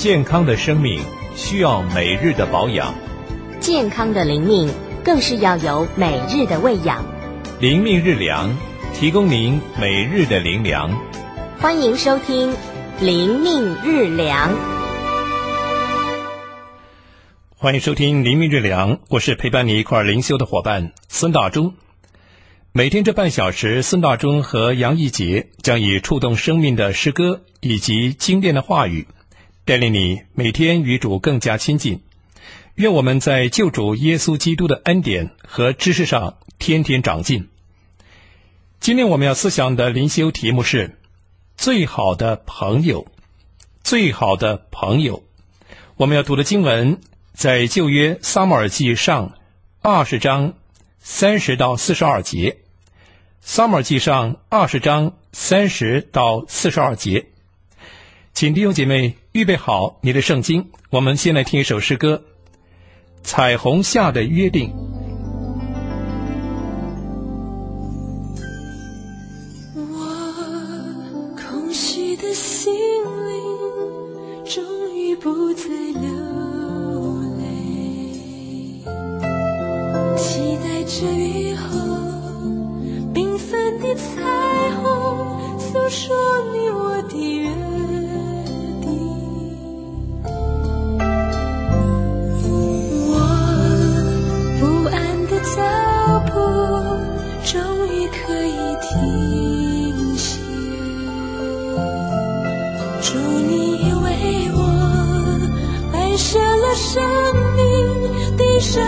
健康的生命需要每日的保养， 健康的灵命更是要有每日的喂养。 灵命日粮，提供您每日的灵粮。 欢迎收听灵命日粮。 欢迎收听灵命日粮，我是陪伴你一块灵修的伙伴孙大中。每天这半小时，孙大中和杨义杰将以触动生命的诗歌以及精炼的话语，带领你每天与主更加亲近。愿我们在救主耶稣基督的恩典和知识上天天长进。今天我们要思想的灵修题目是最好的朋友。最好的朋友，我们要读的经文在旧约撒母耳记上20章30到42节。撒母耳记上20章30到42节。请弟兄姐妹预备好你的圣经，我们先来听一首诗歌，彩虹下的约定。 我空虚的心灵终于不再流泪，期待着雨后缤纷的彩虹诉说你我的约定。我不安的脚步终于可以停歇，主你为我摆设了生命的圣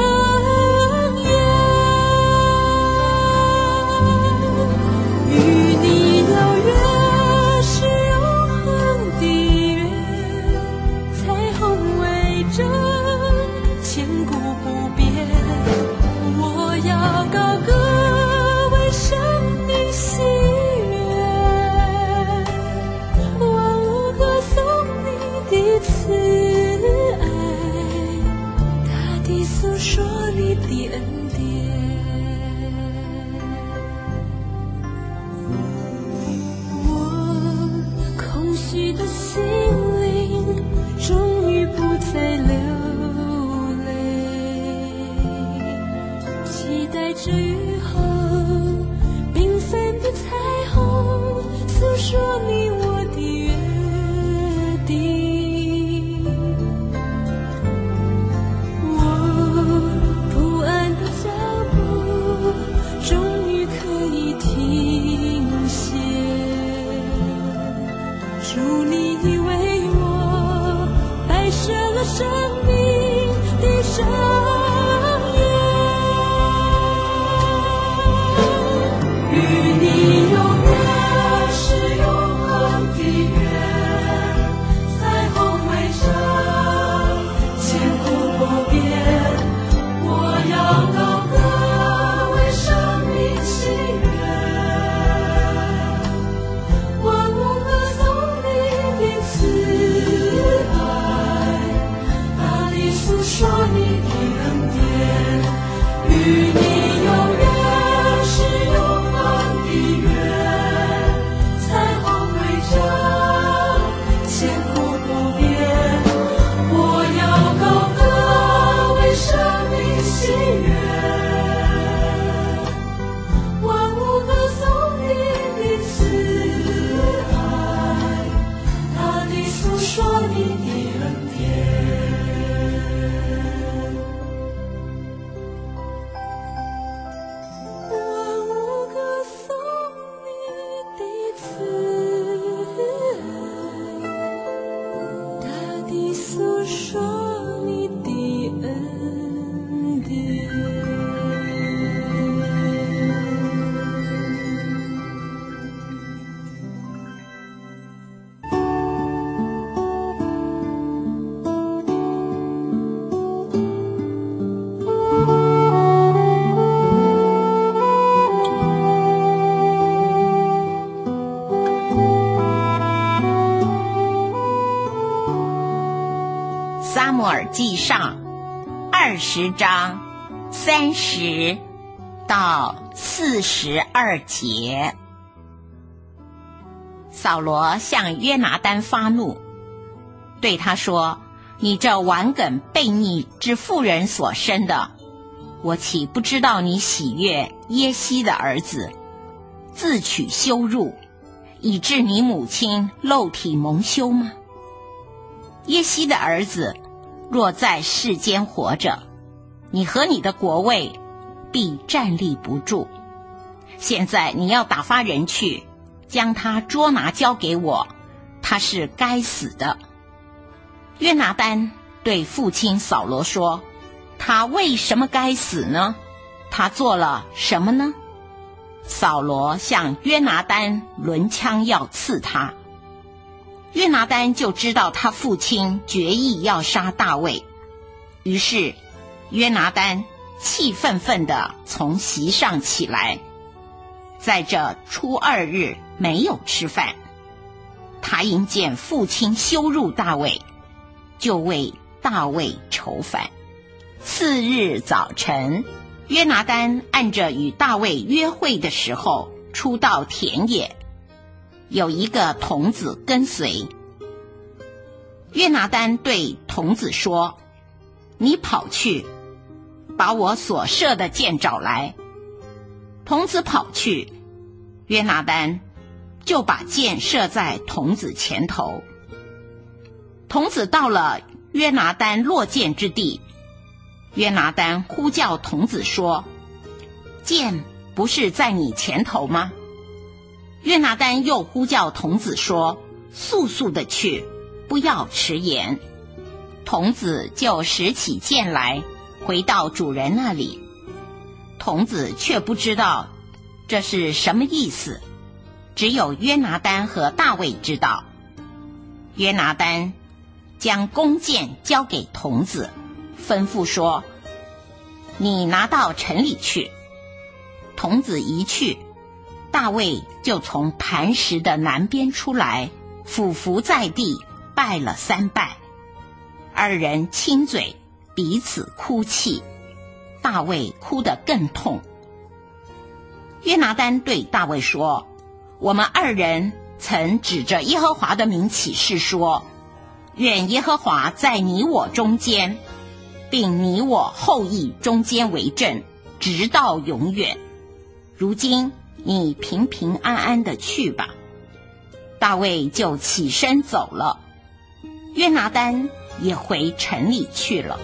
撒母耳记上20章30到42节。扫罗向约拿单发怒， 对他说：你这顽梗悖逆之妇人所生的，我岂不知道你喜悦耶西的儿子，自取羞辱，以致你母亲肉体蒙羞吗？耶西的儿子若在世间活着，你和你的国位必站立不住。现在你要打发人去，将他捉拿交给我，他是该死的。约拿单对父亲扫罗说：他为什么该死呢？他做了什么呢？扫罗向约拿单抡枪要刺他，约拿单就知道他父亲决意要杀大卫，于是约拿单气愤愤地从席上起来，在这初2日没有吃饭。他因见父亲羞辱大卫，就为大卫愁烦。次日早晨，约拿单按着与大卫约会的时候，出到田野，有一个童子跟随。约拿单对童子说：你跑去，把我所射的箭找来。童子跑去，约拿单就把箭射在童子前头。童子到了约拿单落箭之地，约拿单呼叫童子说：箭不是在你前头吗？约拿单又呼叫童子说：速速的去，不要迟延。童子就拾起箭来，回到主人那里。童子却不知道这是什么意思，只有约拿单和大卫知道。约拿单将弓箭交给童子，吩咐说：你拿到城里去。童子一去，大卫就从磐石的南边出来，俯伏在地，拜了3拜。二人亲嘴，彼此哭泣，大卫哭得更痛。约拿单对大卫说：我们2人曾指着耶和华的名起誓说，愿耶和华在你我中间，并你我后裔中间为证，直到永远。如今你平平安安的去吧。大卫就起身走了，约拿单也回城里去了。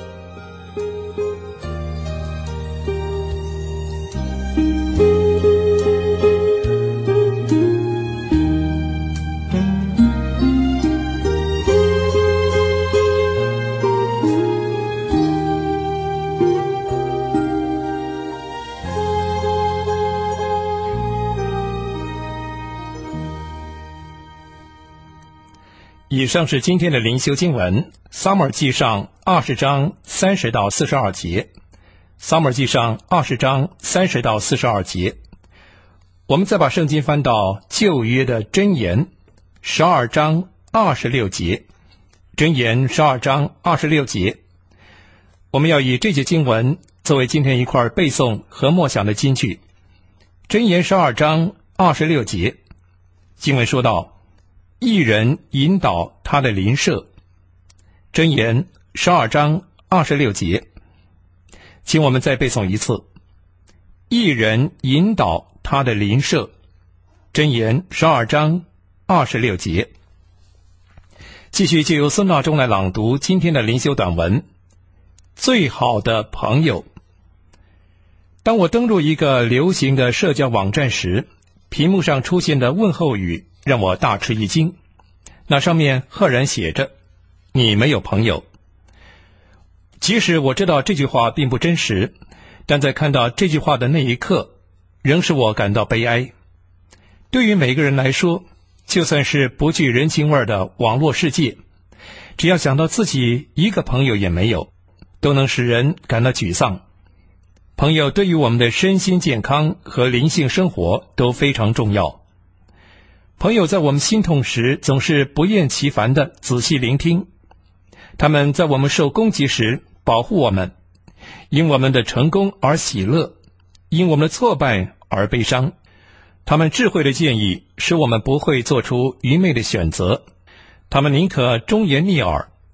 以上是今天的灵修经文，撒母耳记上20章30到42节。撒母耳记上20章30到42节。我们再把圣经翻到旧约的箴言12章26节。箴言12章26节。我们要以这节经文作为今天一块背诵和默想的金句。箴言12章26节，经文说到：一人引导他的邻舍。箴言12章26节，请我们再背诵一次：一人引导他的邻舍。箴言12章26节。继续就由孙大中来朗读今天的灵修短文。最好的朋友。当我登入一个流行的社交网站时，屏幕上出现的问候语让我大吃一惊。那上面赫然写着：你没有朋友。即使我知道这句话并不真实，但在看到这句话的那一刻，仍使我感到悲哀。对于每个人来说，就算是不具人情味的网络世界，只要想到自己一个朋友也没有，都能使人感到沮丧。朋友对于我们的身心健康和灵性生活都非常重要。朋友在我们心痛时总是不厌其烦地仔细聆听，他们在我们受攻击时保护我们，因我们的成功而喜乐，因我们的挫败而悲伤。他们智慧的建议使我们不会做出愚昧的选择，他们宁可忠言逆耳，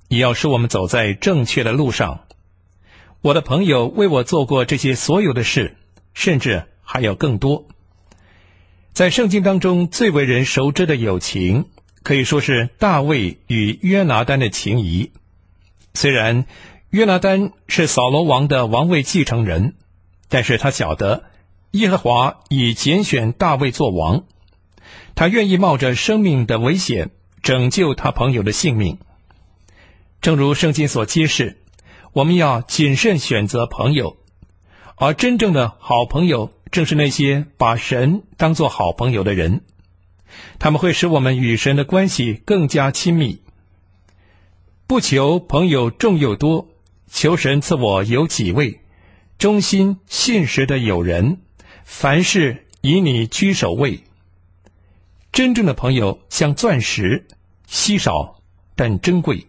也要使我们走在正确的路上。我的朋友为我做过这些所有的事，甚至还有更多。在圣经当中最为人熟知的友情，可以说是大卫与约拿单的情谊。虽然约拿单是扫罗王的王位继承人，但是他晓得耶和华已拣选大卫做王，他愿意冒着生命的危险拯救他朋友的性命。正如圣经所揭示，我们要谨慎选择朋友，而真正的好朋友正是那些把神当作好朋友的人，他们会使我们与神的关系更加亲密。不求朋友众又多，求神赐我有几位忠心信实的友人，凡事以你居首位。真正的朋友像钻石，稀少但珍贵。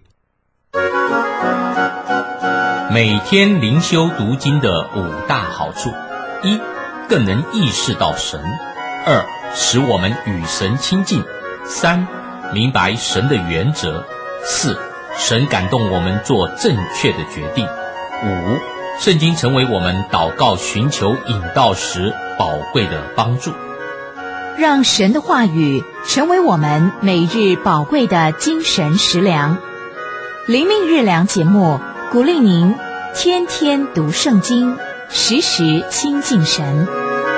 每天灵修读经的5大好处：一、更能意识到神；二、使我们与神亲近；三、明白神的原则；四、神感动我们做正确的决定；五、圣经成为我们祷告寻求引导时宝贵的帮助。 让神的话语成为我们每日宝贵的精神食粮。灵命日粮节目鼓励您天天读圣经，时时亲近神。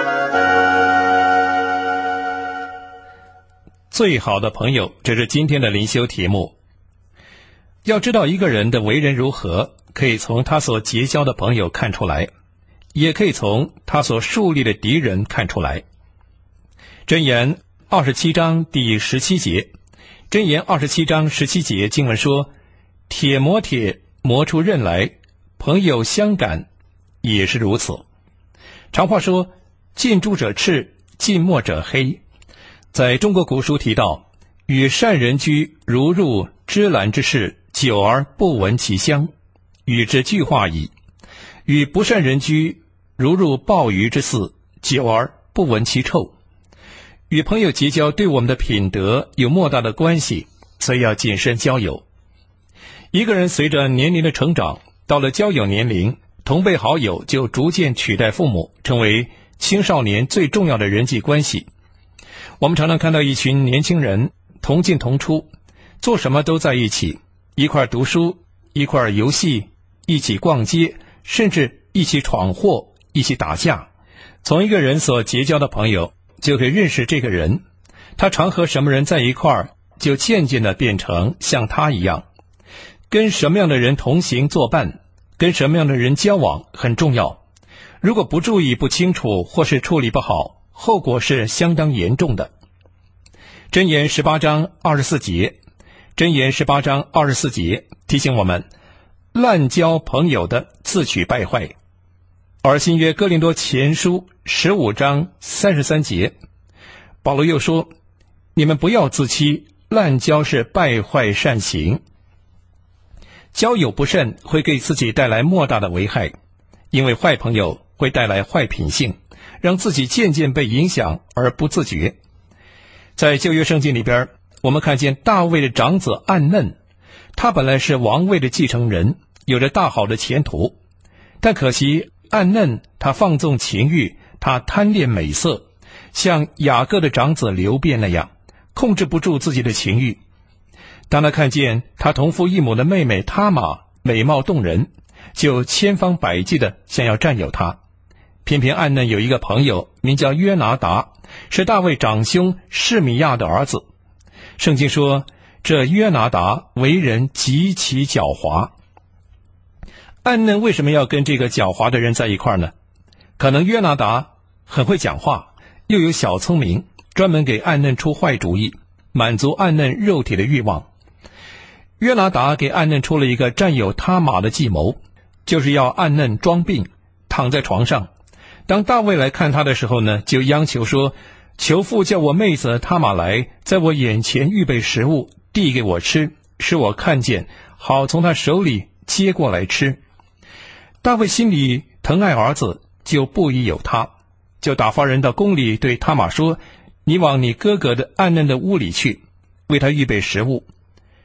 最好的朋友，这是今天的灵修题目。要知道一个人的为人如何，可以从他所结交的朋友看出来，也可以从他所树立的敌人看出来。箴言27章第17节，箴言27章17节经文说，铁磨铁，磨出刃来，朋友相感也是如此。常话说，近朱者赤，近墨者黑。在中国古书提到，与善人居如入芝兰之室，久而不闻其香，与之俱化矣。与不善人居如入鲍鱼之肆，久而不闻其臭。与朋友结交对我们的品德有莫大的关系，所以要谨慎交友。一个人随着年龄的成长，到了交友年龄，同辈好友就逐渐取代父母，成为青少年最重要的人际关系。我们常常看到一群年轻人同进同出，做什么都在一起，一块读书，一块游戏，一起逛街，甚至一起闯祸，一起打架。从一个人所结交的朋友就可以认识这个人，他常和什么人在一块儿，就渐渐地变成像他一样。跟什么样的人同行作伴，跟什么样的人交往很重要。如果不注意不清楚，或是处理不好，后果是相当严重的。箴言18章24节，箴言18章24节提醒我们，滥交朋友的自取败坏。而新约哥林多前书15章33节，保罗又说，你们不要自欺，滥交是败坏善行。交友不慎会给自己带来莫大的危害，因为坏朋友会带来坏品性，让自己渐渐被影响而不自觉。在旧约圣经里边，我们看见大卫的长子暗嫩，他本来是王位的继承人，有着大好的前途，但可惜暗嫩他放纵情欲，他贪恋美色，像雅各的长子流便那样，控制不住自己的情欲。当他看见他同父异母的妹妹他玛美貌动人，就千方百计的想要占有她。偏偏暗嫩有一个朋友名叫约拿达，是大卫长兄示米亚的儿子。圣经说，这约拿达为人极其狡猾。暗嫩为什么要跟这个狡猾的人在一块呢？可能约拿达很会讲话，又有小聪明，专门给暗嫩出坏主意，满足暗嫩肉体的欲望。约拿达给暗嫩出了一个占有他玛的计谋，就是要暗嫩装病，躺在床上。当大卫来看他的时候呢，就央求说，求父叫我妹子他玛来，在我眼前预备食物，递给我吃，使我看见，好从他手里接过来吃。大卫心里疼爱儿子，就不疑有他，就打发人到宫里对他玛说，你往你哥哥的暗嫩的屋里去，为他预备食物。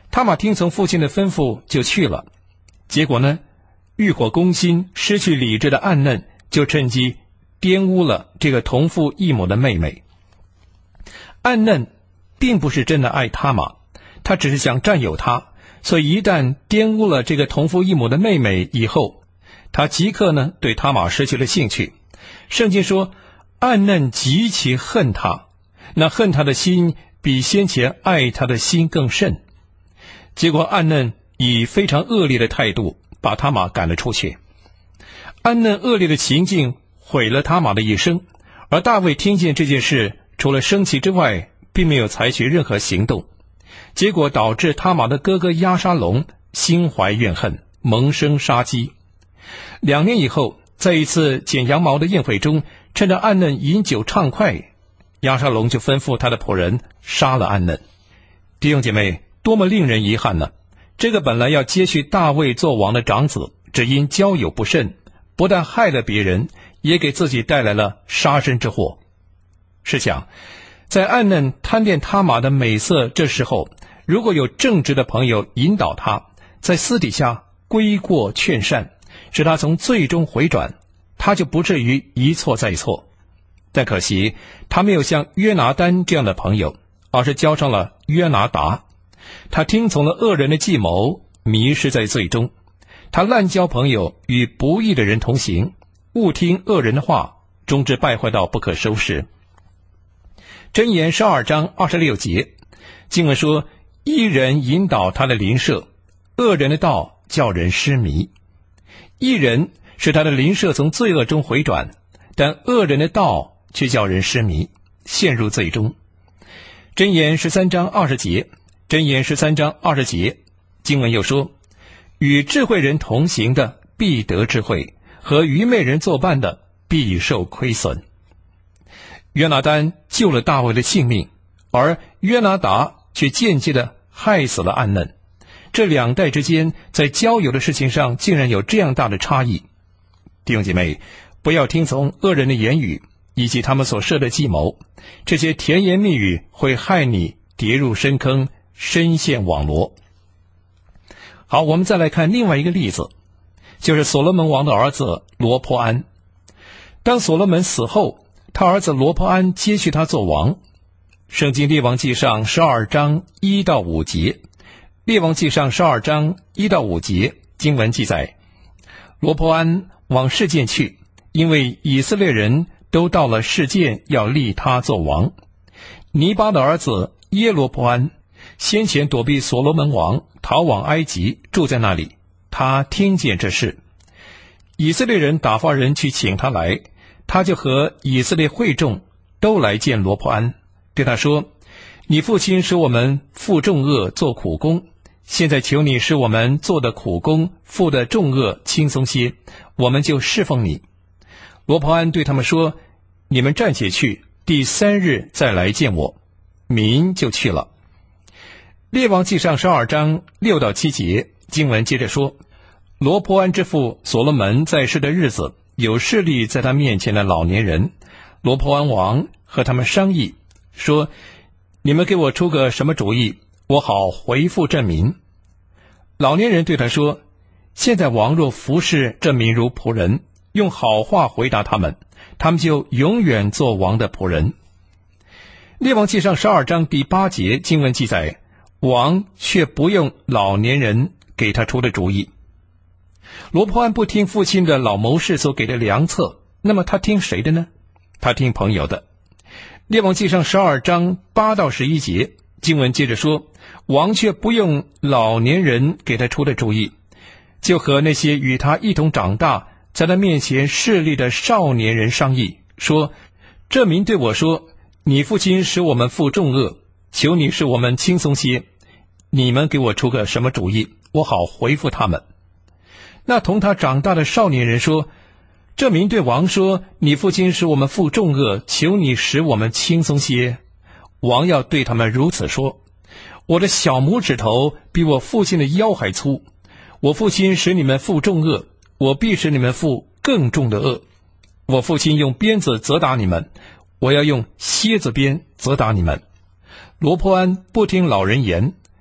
他玛听从父亲的吩咐就去了。结果呢，欲火攻心、失去理智的暗嫩就趁机玷污了这个同父异母的妹妹。暗嫩并不是真的爱他玛，他只是想占有她，所以一旦玷污了这个同父异母的妹妹以后，他即刻呢对他玛失去了兴趣。圣经说暗嫩极其恨他，那恨他的心比先前爱他的心更甚。结果暗嫩以非常恶劣的态度把他玛赶了出去。暗嫩恶劣的情境毁了他玛的一生，而大卫听见这件事，除了生气之外，并没有采取任何行动，结果导致他玛的哥哥押沙龙心怀怨恨，萌生杀机。2年以后，在一次剪羊毛的宴会中，趁着暗嫩饮酒畅快，押沙龙就吩咐他的仆人杀了暗嫩。弟兄姐妹，多么令人遗憾呢！这个本来要接续大卫做王的长子，只因交友不慎，不但害了别人，也给自己带来了杀身之祸。试想，在暗嫩贪恋他玛的美色这时候，如果有正直的朋友引导他，在私底下规过劝善，使他从罪中回转，他就不至于一错再错。但可惜他没有像约拿单这样的朋友，而是交上了约拿达。他听从了恶人的计谋，迷失在罪中。他滥交朋友，与不义的人同行，误听恶人的话，终至败坏到不可收拾。箴言12章26节，经文说，义人引导他的邻舍，恶人的道叫人失迷。义人使他的邻舍从罪恶中回转，但恶人的道却叫人失迷，陷入罪中。箴言13章20节，箴言13章20节，经文又说，与智慧人同行的必得智慧，和愚昧人作伴的必受亏损。约拿单救了大卫的性命，而约拿达却间接的害死了暗嫩。这2代之间在交友的事情上竟然有这样大的差异。弟兄姐妹，不要听从恶人的言语以及他们所设的计谋，这些甜言蜜语会害你跌入深坑，深陷网罗。好，我们再来看另外一个例子，就是所罗门王的儿子罗波安。当所罗门死后，他儿子罗波安接续他做王。圣经列王记上12章1到5节，列王记上12章1到5节，经文记载，罗波安往示剑去，因为以色列人都到了示剑，要立他做王。尼巴的儿子耶罗波安先前躲避所罗门王，逃往埃及，住在那里。他听见这事，以色列人打发人去请他来，他就和以色列会众都来见罗波安，对他说，你父亲使我们负重恶做苦工，现在求你使我们做的苦工负的重恶轻松些，我们就侍奉你。罗波安对他们说，你们暂且去，第3日再来见我。民就去了。列王记上12章6到7节，经文接着说，罗波安之父所罗门在世的日子，有势力在他面前的老年人，罗波安王和他们商议，说，你们给我出个什么主意，我好回复这民。老年人对他说，现在王若服侍这民如仆人，用好话回答他们，他们就永远做王的仆人。列王记上12章第8节，经文记载，王却不用老年人给他出的主意。罗波安不听父亲的老谋士所给的良策，那么他听谁的呢？他听朋友的。列王记上12章8到11节，经文接着说，王却不用老年人给他出的主意，就和那些与他一同长大，在他面前势力的少年人商议，说，这民对我说，你父亲使我们负重恶，求你使我们轻松些，你们给我出个什么主意，我好回复他们。那同他长大的少年人说，这民对王说，你父亲使我们负重恶，求你使我们轻松些。王要对他们如此说，我的小拇指头比我父亲的腰还粗，我父亲使你们负重恶，我必使你们负更重的恶。我父亲用鞭子责打你们，我要用蝎子鞭责打你们。罗波安不听老人言，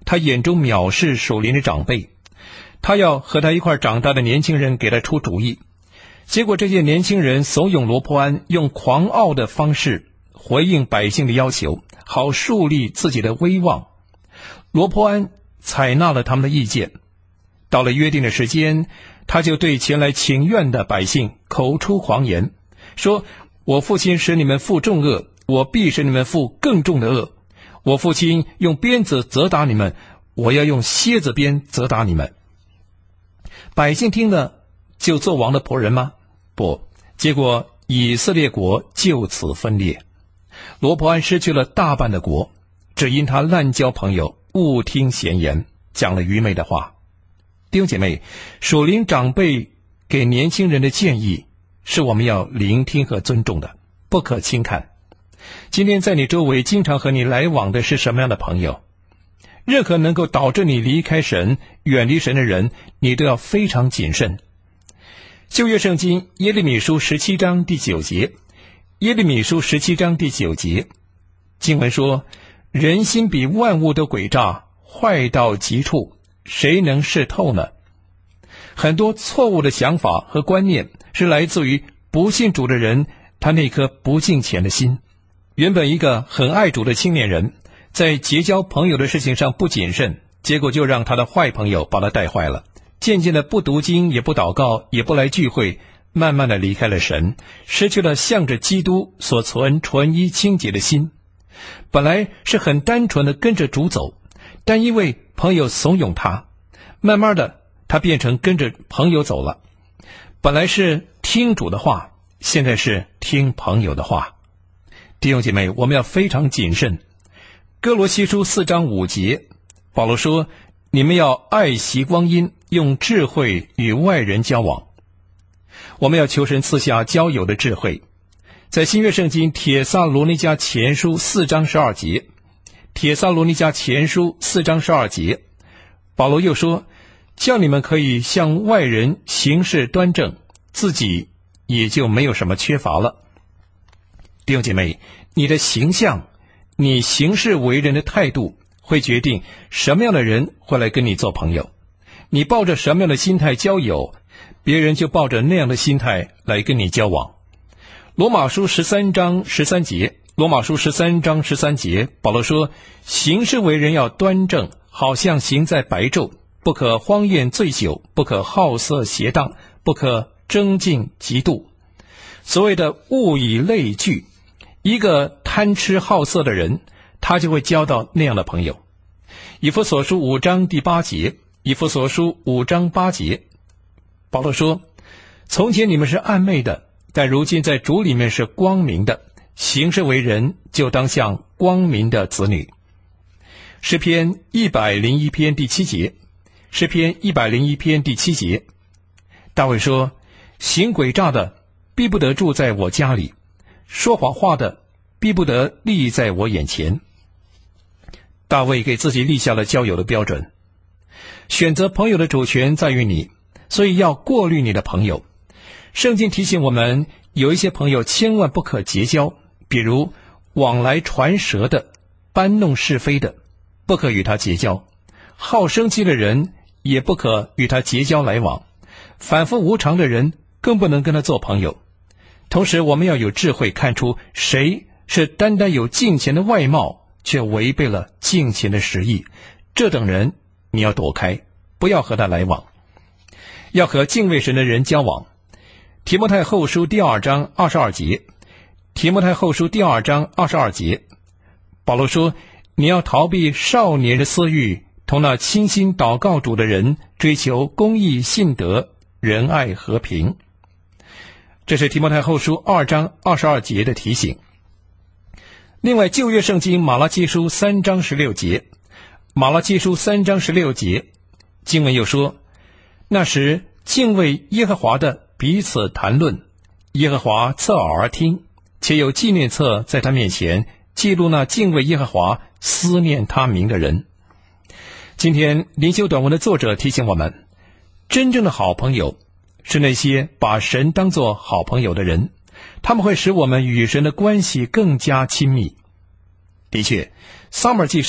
他眼中藐视属灵的长辈，他要和他一块长大的年轻人给他出主意。结果这些年轻人怂恿罗波安用狂傲的方式回应百姓的要求，好树立自己的威望。罗波安采纳了他们的意见，到了约定的时间，他就对前来请愿的百姓口出狂言，说：我父亲使你们负重恶，我必使你们负更重的恶。我父亲用鞭子责打你们，我要用蝎子鞭责打你们。百姓听了就做王的仆人吗？不，结果以色列国就此分裂。罗波安失去了大半的国，只因他滥交朋友，误听闲言，讲了愚昧的话。弟兄姐妹，属灵长辈给年轻人的建议是我们要聆听和尊重的，不可轻看。今天在你周围经常和你来往的是什么样的朋友？任何能够导致你离开神、远离神的人，你都要非常谨慎。旧约圣经耶利米书17章第9节，耶利米书17章第9节，经文说：人心比万物都诡诈，坏到极处，谁能识透呢？很多错误的想法和观念是来自于不信主的人，他那颗不敬虔的心。原本一个很爱主的青年人，在结交朋友的事情上不谨慎，结果就让他的坏朋友把他带坏了。渐渐的不读经，也不祷告，也不来聚会，慢慢的离开了神，失去了向着基督所存纯一清洁的心。本来是很单纯的跟着主走，但因为朋友怂恿他，慢慢的他变成跟着朋友走了。本来是听主的话，现在是听朋友的话。弟兄姐妹，我们要非常谨慎。哥罗西书4章5节，保罗说：你们要爱惜光阴，用智慧与外人交往。我们要求神赐下交友的智慧。在新约圣经帖撒罗尼迦前书4章12节，帖撒罗尼迦前书4章12节，保罗又说：叫你们可以向外人行事端正，自己也就没有什么缺乏了。弟兄姐妹，你的形象，你行事为人的态度，会决定什么样的人会来跟你做朋友。你抱着什么样的心态交友，别人就抱着那样的心态来跟你交往。罗马书13章13节，罗马书13章13节，保罗说：行事为人要端正，好像行在白昼，不可荒宴醉酒，不可好色邪荡，不可争竞嫉妒。所谓的物以类聚，一个贪吃好色的人，他就会交到那样的朋友。以弗所书5章第8节，以弗所书5章8节，保罗说：从前你们是暗昧的，但如今在主里面是光明的，行事为人就当像光明的子女。诗篇101篇第7节，诗篇101篇第7节，大卫说：行诡诈的必不得住在我家里，说谎话的必不得立在我眼前。大卫给自己立下了交友的标准。选择朋友的主权在于你，所以要过滤你的朋友。圣经提醒我们，有一些朋友千万不可结交，比如往来传舌的、搬弄是非的，不可与他结交；好生气的人也不可与他结交来往；反复无常的人更不能跟他做朋友。同时我们要有智慧，看出谁是单单有敬虔的外貌，却违背了敬虔的实意，这等人你要躲开，不要和他来往，要和敬畏神的人交往。提摩太后书第2章22节，提摩太后书第2章22节，保罗说：你要逃避少年的私欲，同那倾心祷告主的人追求公义、信德、仁爱、和平。这是提摩太后书2章22节的提醒。另外，旧约圣经马拉基书3章16节，马拉基书3章16节，经文又说：那时敬畏耶和华的彼此谈论，耶和华侧耳而听，且有纪念册在他面前，记录那敬畏耶和华、思念他名的人。今天灵修短文的作者提醒我们，真正的好朋友是那些把神当作好朋友的人，他们会使我们与神的关系更加亲密。的确，撒母耳记上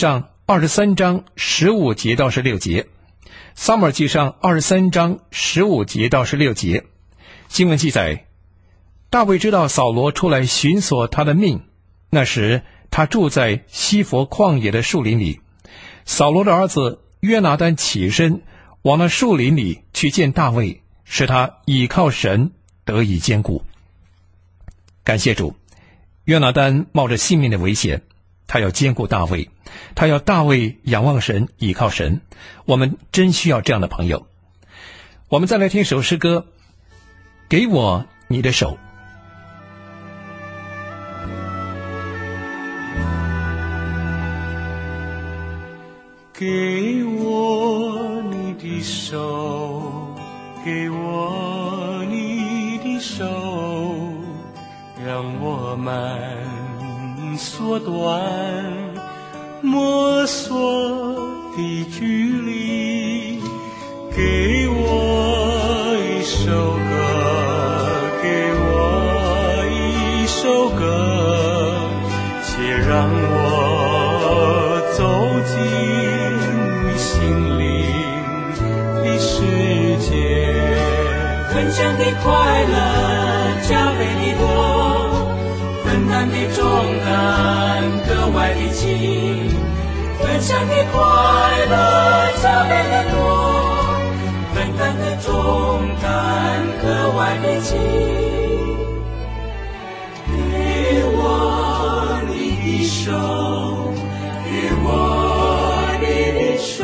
23章15节到16节，撒母耳记上23章15节到16节。经文记载，大卫知道扫罗出来寻索他的命，那时他住在西弗旷野的树林里。扫罗的儿子约拿单起身往那树林里去见大卫，使他倚靠神得以坚固。感谢主，约拿单冒着性命的危险，他要坚固大卫，他要大卫仰望神，倚靠神。我们真需要这样的朋友。我们再来听首诗歌，给我你的手。 给我你的手，给我你的手，让我们缩短摸索的距离。给我一首歌，给我一首歌，且让我走进心灵的世界。分享的快乐加倍的多，分担的重担格外的轻。分享的快乐加倍的多，分担的重担格外的轻。给我你的手，给我你的手，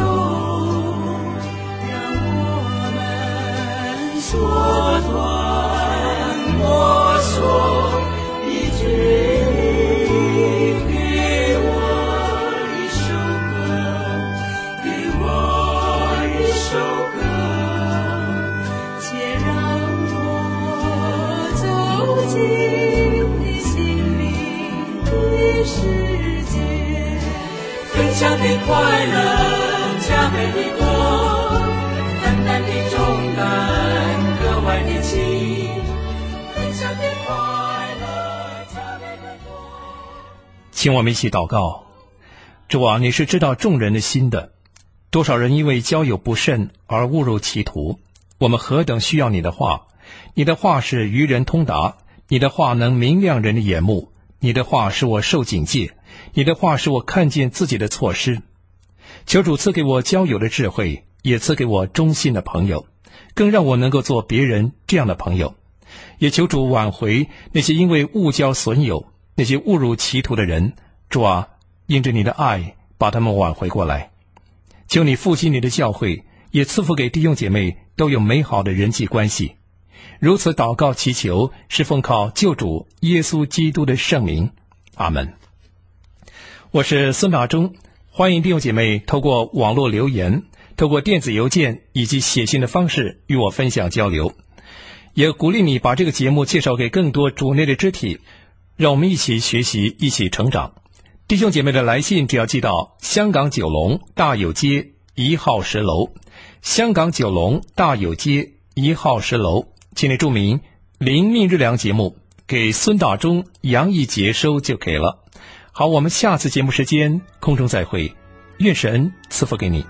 让我们缩短摸索的距离。给我一首歌，给我一首歌，且让我走进你心灵的世界。分享的快乐加倍的多，分担的重担格外的轻。分享的快乐加倍的多。 请我们一起祷告。主啊，你是知道众人的心的，多少人因为交友不慎而误入歧途。我们何等需要你的话，你的话是愚人通达，你的话能明亮人的眼目，你的话使我受警戒，你的话使我看见自己的错失。求主赐给我交友的智慧，也赐给我忠心的朋友，更让我能够做别人这样的朋友。也求主挽回那些因为误交损友，那些误入歧途的人。主啊，因着你的爱把他们挽回过来。求你复兴你的教会，也赐福给弟兄姐妹都有美好的人际关系。如此祷告祈求，是奉靠救主耶稣基督的圣名。阿们。我是孙大中，欢迎弟兄姐妹透过网络留言，透过电子邮件以及写信的方式与我分享交流。也鼓励你把这个节目介绍给更多主内的肢体，让我们一起学习，一起成长。弟兄姐妹的来信只要寄到香港九龙大有街1号10楼，香港九龙大有街1号10楼，请你注明灵命日粮节目，给孙大中、杨义杰收就可以了。好，我们下次节目时间空中再会，愿神赐福给你。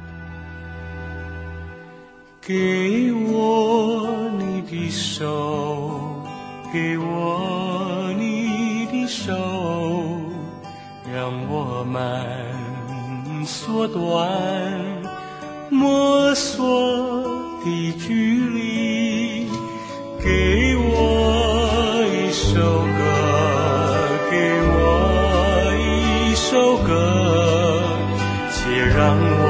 给我你的手，给我你的手，让我们缩短摸索的距离。给我一首歌，给我一首歌，且让我